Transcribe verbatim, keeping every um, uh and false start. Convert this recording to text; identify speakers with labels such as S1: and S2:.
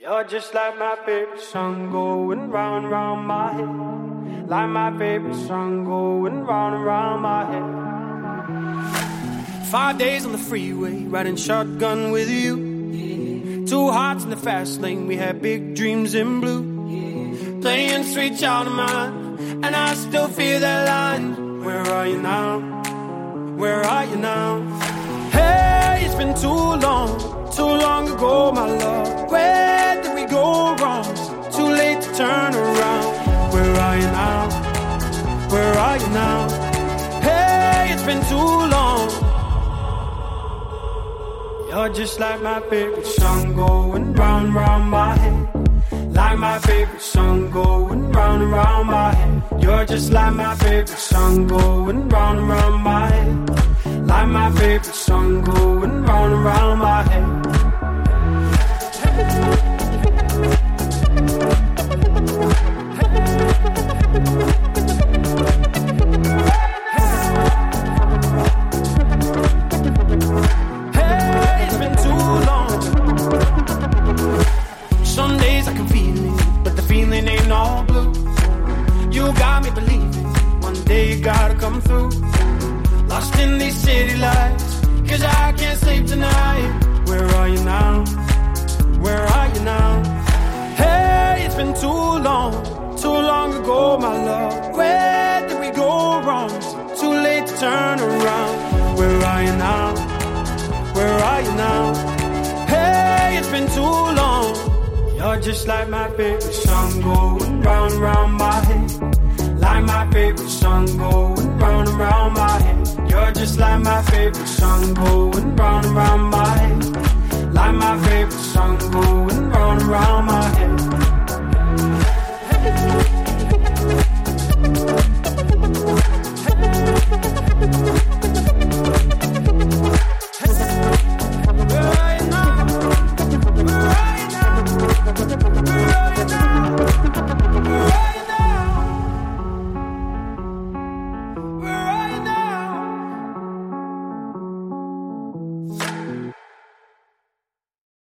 S1: You're just like my favorite song going round and round my head. Like my favorite song going round and round my head. Five days on the freeway, riding shotgun with you. Yeah. Two hearts in the fast lane, we had big dreams in blue. Yeah. Playing Sweet Child of Mine, and I still feel that line. Where are you now? Where are you now? Hey, it's been too long, too long ago, my love. Where did we go wrong? Too late to turn around. Where are you now? Where are you now? Hey, it's been too long. You're just like my favorite song going round, round my head. Like my favorite song going round and round my head. You're just like my favorite song going round and round my head. Like my favorite song going round and round my head. Hey, it's been too long. Some days I can feel it, but the feeling ain't all blue. You got me believing one day you gotta come through. Lost in these city lights, cause I can't sleep tonight. Where are you now? Where are you now? Hey, it's been too long, too long ago, my love. Where did we go wrong? Too late to turn around. Where are you now? Where are you now? Hey, it's been too long. You're just like my favorite song going round and round my head. Like my favorite song going round and round my head. You're just like my favorite song going round and round my head. Like my favorite song going round and round my head. Where